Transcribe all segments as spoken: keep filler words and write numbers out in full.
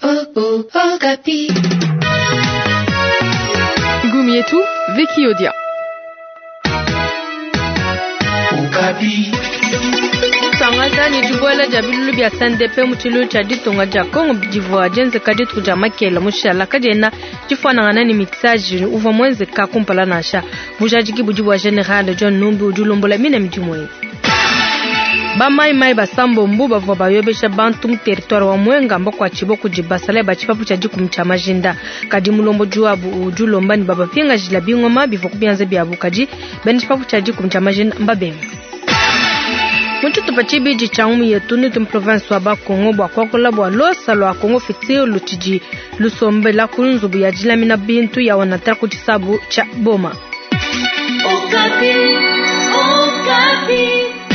oh, oh, Okapi. Gumi yetu Viki Odia. Okapi. Sangasa ni jubola jabilu bia S N D P mutilu chadi tonga jakongo divoa jenze kadi tuja makela mushala kadena jifana ngana ni mixage uva mwenze ka kumpala nasha bujaji kibujibu wa general John Numbi ujulombola mina mjumwe ba mai mai ba sambo mbuba vo bayobesha bantu territoire wa mwenga mbokwa chibo kujibasale ba chipapu cha jiku mchama jinda kadi mulombo juabu ujulomba ni baba finga jila bingoma bifo kubianze biabu kadi beni chipapu cha jiku mchama jinda mbabe Mutu tupachibi jichamu yetuni tum province wa ba Kongo bwa kwakola bwa losa lwa Kongo fitio lutiji lusombe la kunzubu ya jilamina bintu ya wanatara kuchisabu cha boma. Okapi, Okapi.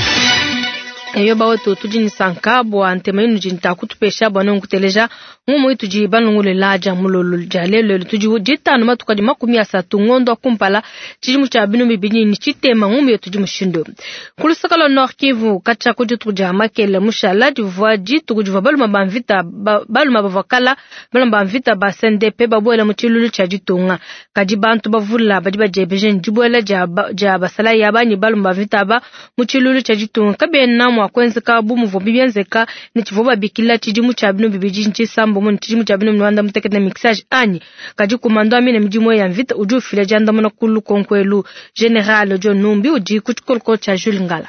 Eyo bawo to tujini sankabo antemainu jinta kutupesha bwana nguteleja ngumu ituji banungule laja mulolo jalelo tuji jita no matuka di makumi asatu ngondo kumpala chijimu cha binu bibini ni chitema ngumu yotuji mushindo kulusakalo Nord Kivu kacha kujutuja makele mushala divwa jitu kujuva balu mabamvita balu mabavakala balu mabamvita ba S N D P babwela muchilulu cha jitunga kaji bantu bavula bajiba jebejen jibwela jaba jaba sala yabani balu mabamvita ba muchilulu cha jitunga kabena mwa kwenzeka bumu vo bibienzeka ni chivoba bikila chijimu cha binu bibiji nchi sambo mu chijimu cha binu mwanda mtekete mixage ani kaji kumando amine mjimu ya mvita uju file janda mwana kulu konkwelu general John Numbi uji kuchukolko cha Jules Ngala.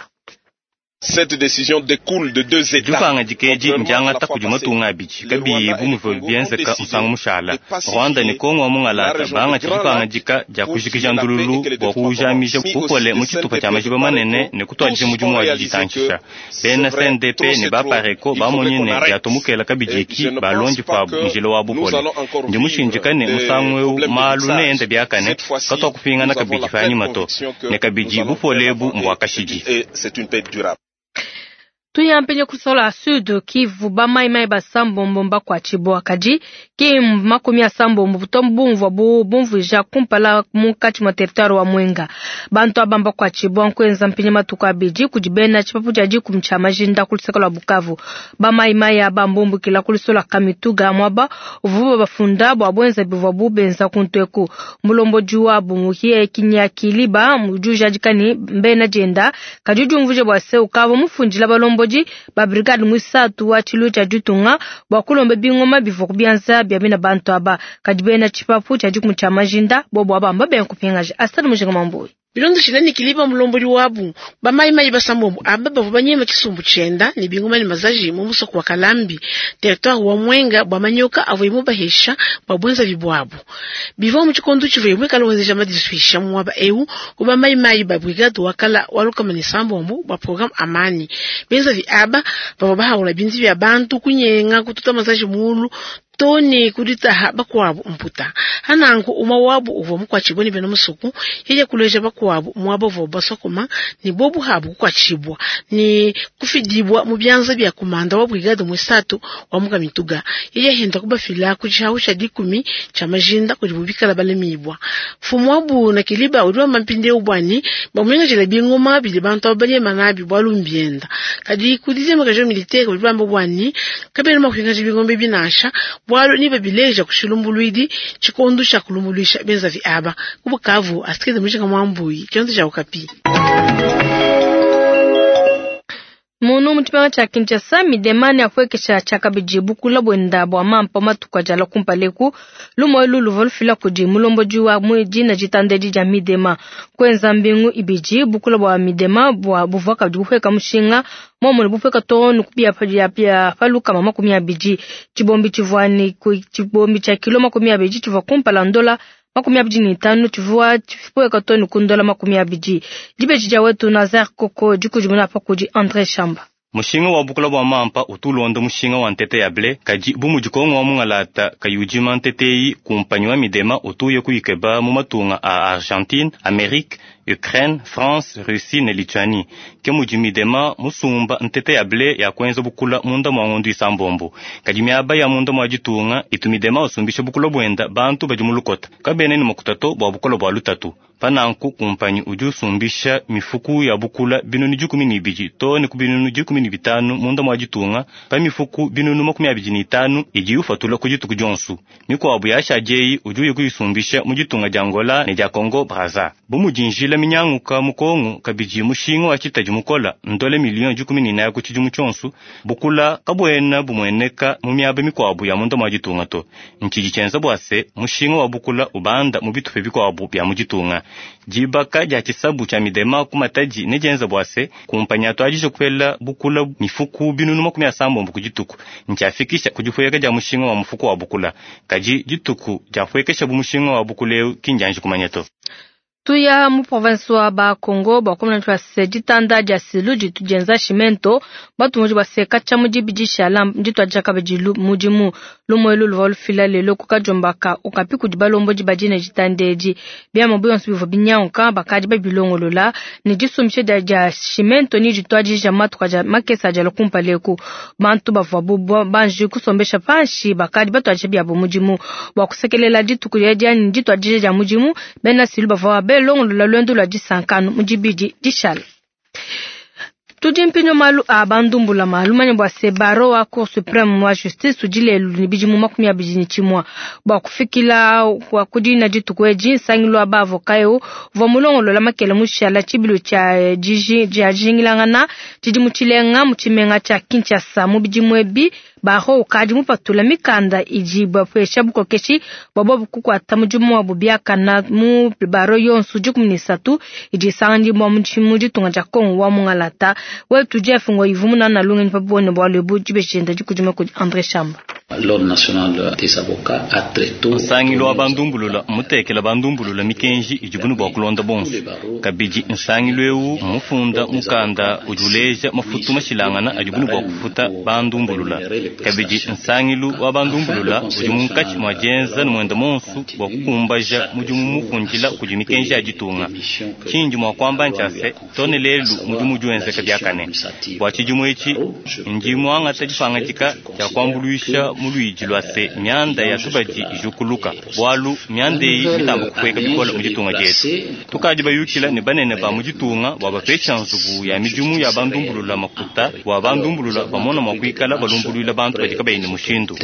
Cette décision découle de deux états. Jufanga jikeji njanga takujuma tunga bichi kabi bumu vo bienzeka musang mushala Rwanda ni Kongo mungalata banga jifanga jika ja kujikija ndululu wa kujamisha upole muchitupa cha majiba manene ne kutwaje mujumu wa jitanchisha bena S N D P ne bapareko bamonyene ya tomukela kabijiki balonji fabu njilo wa bupole ndimushinjikane musangwe malu ne ende byakane katwa kupinga na kabiji fanyi mato ne kabiji bupole bu mbwakashiji. C'est une paix durable. Tuyampenye kusola Sud Kivu ba mai mai ba sambo mbomba kwa chibo akaji ki makumi ya sambo mbutombumvu bu bumvu ja kumpala munkati ma territoire wa mwenga bantu abamba kwa chibo nkwenza mpenye matuka biji kujibena chipapu jaji kumchama jinda kulisekala Bukavu ba mai mai aba mbombu kila kulisola Kamituga mwaba uvuba bafunda bwa bwenza bivu bubenza kuntweku mulombo juwa bumuhie kinyakili ba mujuja jikani mbena jenda kajuju mvuje bwa se ukavo mufunjila balombo ba brigade mwisatu wa chilu cha jutunga bakulombe bingoma bivo kubianza byabina bantu aba kadibena chipapu cha jukumu cha majinda bobo aba mbabe kupingaje asitani mujinga mamboyi Bilondo shilani kiliba mlomboli wabu ba mai mai basambo ababa vubanyema kisumbu chenda ni bingoma ni mazaji mumuso kwa Kalambi territoire wa Mwenga bwa manyoka avoimu bahesha babwenza bibwabu bivo muchikondu chivemwe kalonzeja madiswisha mwaba eu kuba mai mai ba brigade wakala waluka manisambo mbu ba program amani benza vi aba baba bahawula binzi bya bantu kunyenga kututa mazaji mulu toni kudita haba kwabu mputa hanangu umawabu uvo mkwa chiboni beno musuku yeye kuleja bakwabu mwabo vo basokoma ni bobu habu kwa chibwa ni kufidibwa mu byanza bya komanda wa brigade mwisatu wa muka Mituga yeye henda kubafila kuchahusha dikumi cha majinda kulibubika la balemibwa fumwabu na kiliba udwa mampinde ubwani bamwenga jela bingoma bilibantu abanye manabi bwalumbienda kadi kudize makajo militaire ulibamba bwani kabere makwinga jibingombe binasha bwalo niba bileja kushulumbuluidi chikondo cha kulumbuluisha benza vi aba kubukavu asikeze mujinga mwambuyi kyonzo cha Okapi. Munu mutipanga cha Kinshasa midemani akwekesha chakabiji bukula bwenda bwa mampa matuka jala kumpaleku lumo lulu volfila kuji mulombo juwa mwiji na jitandedi ja midema kwenza mbingu ibiji bukula bwa midema bwa buvaka juhweka mushinga momo bufeka tonu kubia pia pia faluka mama kumia biji chibombi chivwani ku chibombi cha kilo makumi abiji chiva kumpala ndola makumi abiji ni tanu chivwa chifue katoni kundola makumi abiji jibe jija wetu Nazar Koko jikujumuna pa kuji Andre Shamba Mushinga wa bukula bwa mampa utulondo mushinga wa ntete ya ble kaji bumu jikongo wa mungalata kayujima ntete yi kumpanyi wa midema utuye kuikeba mumatunga a Argentine, Amerique, Ukraine, France, Russie ne Lituanie ke mujimidema musumba ntete ya ble ya kwenza bukula munda mwangundu isambombo kajimyaba ya munda mwajitunga itumidema usumbisha bukula bwenda bantu bajumulukota kabene ni mukutato bwa bukula bwa lutatu pananku kumpanyi ujusumbisha mifuku ya bukula binunu jukumi ni biji to ni kubinunu jukumi ni bitanu munda mwajitunga pa mifuku binunu makumi abiji ni itanu iji ufatula kujitu kujonsu miko wabu ya shajeyi ujuye kuyisumbisha mujitunga jangola ne ja Congo Braza bumujinjila minyanguka mukongo kabiji mushingo wachitaji mukola ndole milioni jukumi ni nayo kuchiju muchonsu bukula kabwena bumweneka mumyabe miko wabu ya munda mwajitunga to nchijichenza bwase mushingo wa bukula ubanda mubitufe biko wabu ya mujitunga jibaka ja chisabu cha midema kumataji nejenza bwase kumpanya twajisho kwela bukula mifuku binunu makumi asambo mbukujituku nchafikisha kujifueka ja mushingo wa mfuku wa bukula kaji jituku ja fuekesha bumushingo wa bukule kinjanji kumanyato tuya mu province wa ba Congo ba komna twa seditanda ja silu jitu jenza shimento batu muji baseka cha muji bijisha lam jitu ajaka bajilu mujimu lumwelu lwol filale lokuka jombaka okapi kudibalombo jibajine jitandeji bia mabuyo nsibivo binyanka bakaji babilongo lola ni jisumshe da ja shimento ni jitu ajija matu kaja makesa ja lokumpa leku bantu bavabu banji kusombesha panshi bakaji batu ajebi abo mujimu bakusekelela jitu kujeja ni jitu ajija mujimu bena silu bavabu longo la lwendo la jisankano mujibiji jishal tujimpinyo malu abandumbula malu manyabwa sebaro wa Cour supreme wa justice ujile lunibiji mu makumi abiji ni chimwa ba kufikila kwa kudina jitu kweji sangilo abavo kayo vomulongo la makele mushala chibilu cha jiji jajingilangana jiji muchilenga muchimenga cha Kinshasa mubiji mwebi baho ukaji mupatula mikanda ijiba fwesha buko keshi babobu kukwata mujumu wa bubiaka na mu baro yonsu jukuminisatu iji sangandi mwa mchimuji tunga jakong wa mungalata wetu jefu ngo ivumuna na lunga nipabone bwa lebu jibeshenda jikujuma kuj André Chamba. L'Ordre national des avocats a traité nsangilo abandumbulula mutekela bandumbulula mikenji ijibunu bwa kulonda bonsu kabiji nsangilo ewu mufunda mukanda ujuleja mafutu mashilangana ajibunu bwa kufuta bandumbulula kabiji nsangilo wa bandumbulula ujimunkachi mwajenza nwenda monsu bwa kukumbaja mujumu mufunjila kujimikenji ajitunga chinji mwa kwamba nchase tone lelu mujumu juenze kabyakane bwa chijumu echi njimu anga tajifanga jika ya kwambuluisha muluiji lwase myanda ya tubaji ijukuluka bwalu myande yi mitambo kukweka bikola mujitunga jetu tukaji bayukila ni banene ba mujitunga baba pecha nzugu ya mijumu ya bandumbulula makuta wa bandumbulula bamona makwikala balumbulula bantu bajika bayini mushindu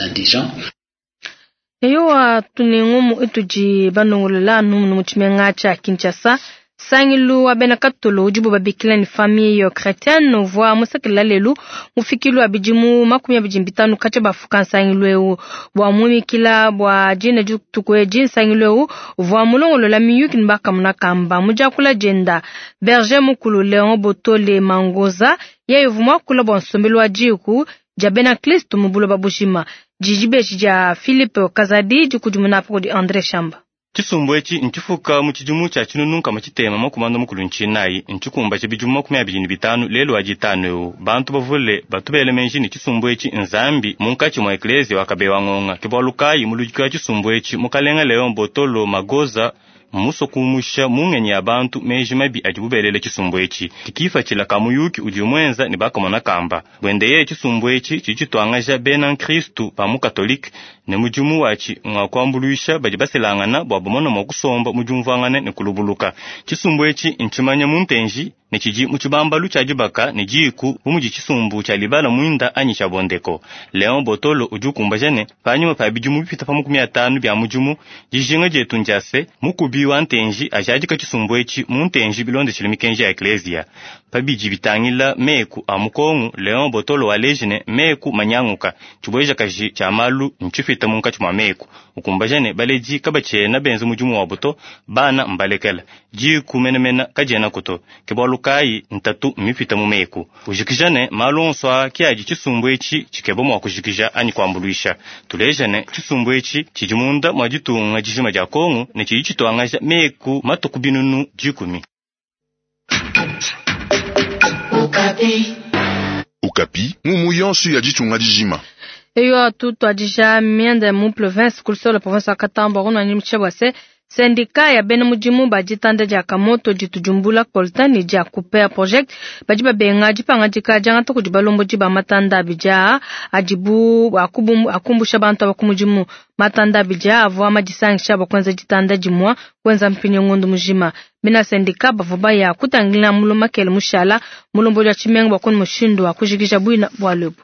eyo wa tunengumu ituji banungulula numu muchimenga cha Kinshasa sangilu abena katolo ujibu babikila ni famille yo chrétienne voa musakila lelu mufikilu abijimu makumi abijimbitanu kache bafuka sangilu eu bwa mumikila bwa jine jutukwe jin sangilu eu voa mulongolo la miyuki nbaka munakamba mujakula jenda berger mukulu Leon Botole Mangoza ye yuvuma kula bwa nsombelu wa jiku jabena Kristo mubulo babushima jijibe jija Philippe Kazadi jukujumuna poko di André Chamba. Chisumbu echi nchifuka muchijumu cha chinununka machitema makumando mukulu nchinayi nchikumba chibijumu makumi abiri ni bitanu lelo ajitano eu bantu bavule batubele menji ni chisumbu echi nzambi munkachi mwa eklezia wakabewa ngonga kibalukayi mulujika chisumbu echi mukalenga Leon Botolo Magoza muso kumusha mungenye abantu meji mabi ajibubelele chisumbu echi tikifa chila kamuyuki ujumwenza ni bakamona kamba bwendeye chisumbu echi chichitwangaja bena Kristu pa mukatolike ne mujumu wachi ngakwambuluisha bajibaselangana bwabomona mokusomba mujumvangane ne kulubuluka chisumbu echi nchimanya muntenji ne chiji muchibambalu chajibaka ne jiku umuji chisumbu cha libala muinda anyi chabondeko Leon Botolo ujukumbajane panyuma pa bijumu bifita pa makumi atanu bya mujumu jijinga jetu njase mukubi wantenji ajadika chisumbu echi muntenji bilonde chilimikenji ya eklezia pabiji bitangila meku amukongu Leon Botolo walejine meku manyanguka chibweja kaji chamalu nchifita munka chuma meku ukumbajane baleji kabachena benzo mujumu wabuto bana mbalekela jiku menemena kajena kuto kibalukayi ntatu mifita mu meku ujikijane malonswa kiaji chisumbu echi chikebo mwa kujikija ani kwambuluisha tulejane chisumbu echi chijimunda mwajitunga jijima ja Kongo ne chichitwangaja meku matokubinunu jikumi. Okapi. Okapi, mumu yonsu ya jitunga jijima. Eyo atu to adija miende mu province kulso la province akatamba rono ni mchebase Sendika ya bena mujimu bajitanda jaka moto jitujumbula koltani ja kupea project bajiba benga jipanga jika janga to kujibalombo jiba matanda bija ajibu akubu akumbusha bantu abakumujimu matanda bija avwa majisangisha bakwanza jitanda jimwa kwanza mpinyo ngundu mujima bena sendika bavuba ya kutangila mulo makele mushala mulombo ja chimenga bakon mushindo akujikisha buina bwalebu.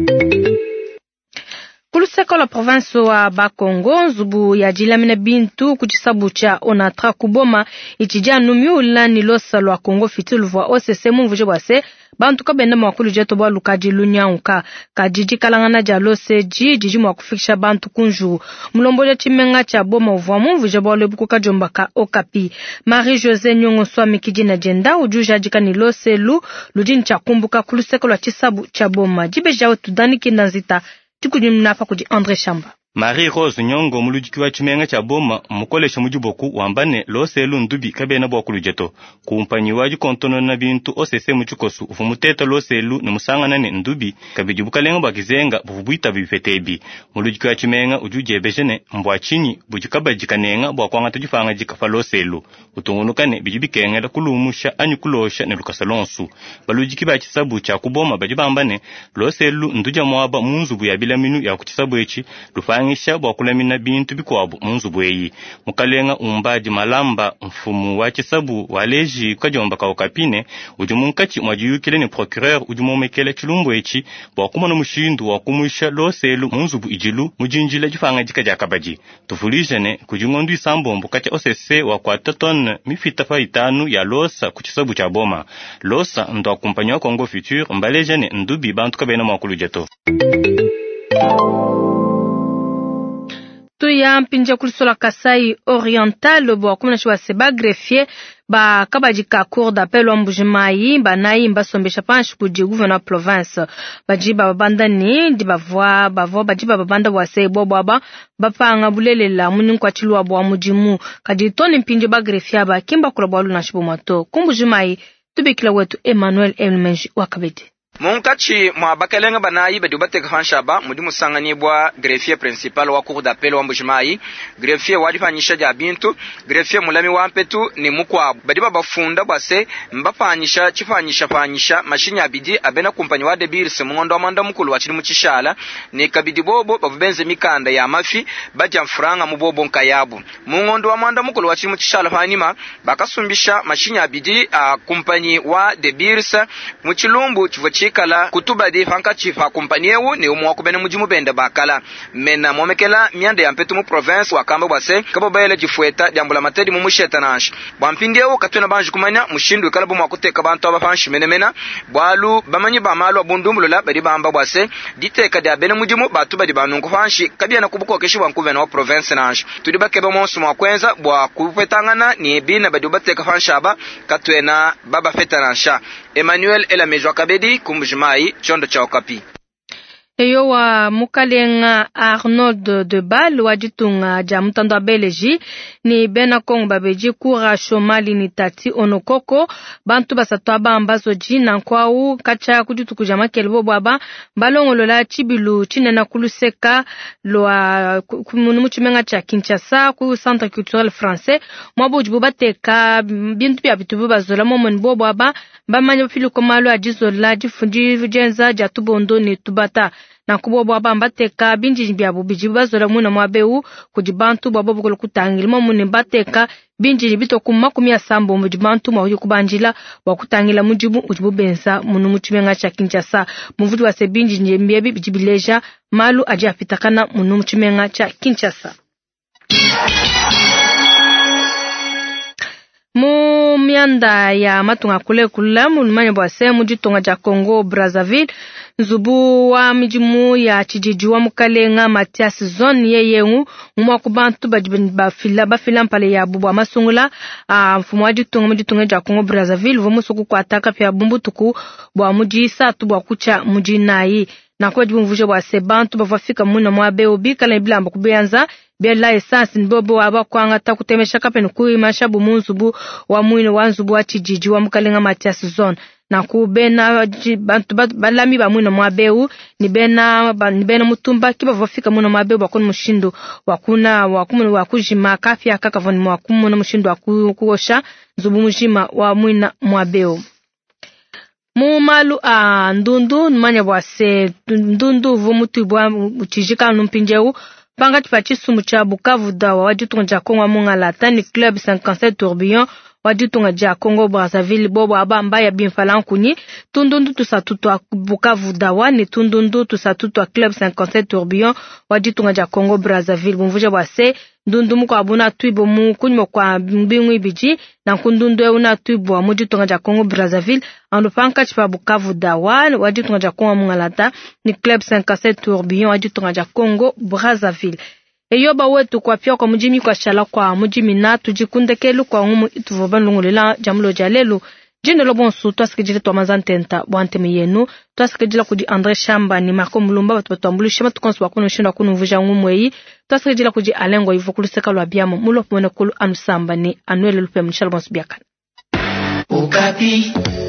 Kuluseko la province wa Bakongo zubu ya jilamina bintu kuchisabu cha onatra kuboma ichija numiula nilosa lwa Kongo fitilu vwa O C C mumvuje bwase bantu kabenda mwakulu jeto bwa lukaji lunyauka kajiji kalangana jalo seji jiji mwakufikisha bantu kunju mulomboja chimenga cha boma uvwa mumvuje bwa lebuku kajomba ka Okapi. Marie Jose Nyongo Swami kijina jenda ujuja jika nilose lu lujini cha kumbuka kuluseko la chisabu cha boma jibe jao tudani kinazita tukujimnapa kuji Andre Chamba. Marie Rose Nyongo mulujiki wa chimenga cha boma mukolesha mujiboku wambane loselu ndubi kabena bwa kulujeto kumpanyi waji kontono na bintu O C C muchikosu ufumuteta loselu ni musangana ne ndubi kabijubuka lenga bakizenga bubuita bifetebi mulujiki wa chimenga ujuje bejene mbwa chini bujikaba jikanenga bwa kwanga tujifanga jikafa loselu utungunukane bijibikengela kulumusha anyukulosha ne lukasalonsu balujiki ba chisabu cha kuboma bajibambane loselu nduja mwaba munzubu ya bilaminu ya kuchisabu echi lufanga ngisha bwa kulamina bintu bikwabu munzu bweyi mukalenga umbaji malamba mfumu wa chisabu waleji kajomba ka Okapine ujumunkachi mwajiyukile ni procureur ujumomekele chilumbo echi bwa kumana mushindu wa kumusha loselu munzu bu ijilu mujinjila jifanga jikaja kabaji tufulijene kujungondu isambombo kacha O C C wa kwa taton mifita fa itanu ya losa kuchisabu cha boma losa ndo akumpanyi wa Kongo Future mbalejene ndubi bantu kabena mwakulu jeto. Tuya mpinja kulisola Kasai Oriental bo kumuna shwa seba greffier ba kabajika cour d'appel wa Mbujimayi ba nayi mbasombesha panshi kuji gouverneur province bajiba babandani di bavwa bavwa bajiba babanda wa sebo baba bapanga bulelela muni kwa chilwa bwa mujimu kaditoni mpinja ba greffier ba kimba kula bwalu na shibo mato kumbujimayi tubikila wetu Emmanuel Elmenji wakabete. Munkachi mwa bakalenga banayi badi bateka fanshaba mudi musangani bwa greffier principal wa cour d'appel wa Mbujimayi greffier wadi fanyisha ja bintu greffier mulami wa mpetu ni mukwa badi babafunda bwase mbafanyisha chifanyisha fanyisha mashinya abidi abena kumpanyi wa debirse mungondo amanda mukulu wachini muchishala ni kabidi bobo bavubenze mikanda ya mafi baja mfuranga mubobo nkayabu mungondo amanda mukulu wachini muchishala fanima bakasumbisha mashinya abidi a kumpanyi wa debirse muchilumbu chivochi kala kutuba di fanka chifa kumpaniewu ni umwa kubene mujimu bende bakala mena momekela miande ya mpetu mu province wakamba bwase kabo bayele jifueta diambula matedi mu mushetanash bwampindewu katuna banju kumanya mushindu kala bumwa kuteka bantu abafanshi menemena bwalu bamanyi bamalu abundumulula badi bamba bwase diteka dia bene mujimu batuba di banungu fanshi kabia na kubuko keshi wankuvena wa province nash tudibakebe monsu mwa kwenza bwa kupetangana ni bina badi bateka fanshaba katwena baba fetanansha. Emmanuel Elamejwa Kabedi Mbujimayi chondo cha Okapi. Eyo wa mukalenga Arnold de Bal wajitunga jamutando abeleji ni bena kongo babeji kura shomali ni tati onokoko bantu basatwa bambazo jina kwau kacha kujutu kujama kelbo baba balongo la chibilu chinena kuluseka lwa kumunu chimenga cha Kinshasa ku centre culturel français mwabuji bateka bintu bya bitubu bazola momon bo baba bamanya filu komalo ajizola jifundi vijenza jatubondo ni tubata na kubo baba mbateka binji byabo bijibazola muna mwabeu kujibantu babo bukolo kutangilimo muni mbateka binji bito kumakumi ya sambo mujibantu mwa kubanjila wakutangila mujibu ujibu benza munu muchimenga cha Kinshasa muvuti wa se binji njembebi bijibileja malu aja pitakana munu muchimenga cha Kinshasa. Mu mianda ya matunga kule kula mulumanya bwase mujitonga ja Congo Brazzaville nzubu wa mijimu ya chijiji wa mukalenga Mathias zone yeyengu mwa kubantu bafila bafila mpale ya bubu amasungula mfumu wa jitonga mujitonga ja Congo Brazzaville vomusuku kwa ataka pia bumbutuku bwa muji satu bwa kucha muji nayi na kwa jibumvuje bwase bantu bavafika muna mwa beobi kala ibilamba kubeanza bela essence nbobo waba kwanga takutemesha kapeni kuimasha bumunzubu wa mwino wanzubu wa chijiji wa mukalenga Mathias zone na ku bena bantu balami ba mwino mwabeu ni bena ni bena mutumba kiba vofika mwino mwabeu bakuni mushindo wakuna wakumu wakujima kafya kakavoni mwakumu na mushindo wakuosha nzubu mujima wa mwina mwabeu mumalu a ndundu manya bwase ndundu vumutu bwa uchijika numpinjeu panga tipachisumu cha Bukavu dawa wajitunja Kongo mungala tani club cinquante-sept tourbillon wajitunga ja Congo Brazzaville bobo abamba ya binfalan kunyi tundundu tusatutwa Bukavu dawa ni tundundu tusatutwa club cinquante-sept tourbillon wajitunga ja Congo Brazzaville bumvuja bwase ndundu muko abuna tuibo mu kunyo kwa mbingu ibiji na kundundu e una tuibo mujitunga ja Congo Brazzaville ando panka chipa Bukavu dawa wajitunga ja Congo mungalata ni club cinquante-sept tourbillon wajitunga ja Congo Brazzaville. Eyoba wetu kwa pia kwa mujimi kwa shala kwa mujimi na tujikundekelu kwa ngumu ituvoban lungulela jamulo jalelu jine lo bonsu twasikijile to mazantenta bwante miyenu twasikijila kudi Andre Shamba ni Marco Mulumba batu batambulu shema tukonsu wakuno shinda kunu mvuja ngumu yi twasikijila kudi Alengo yivokuluseka lwa biamo mulo mwene kulu anusamba ni Anuele lupe mnishala bonsu biakana Okapi.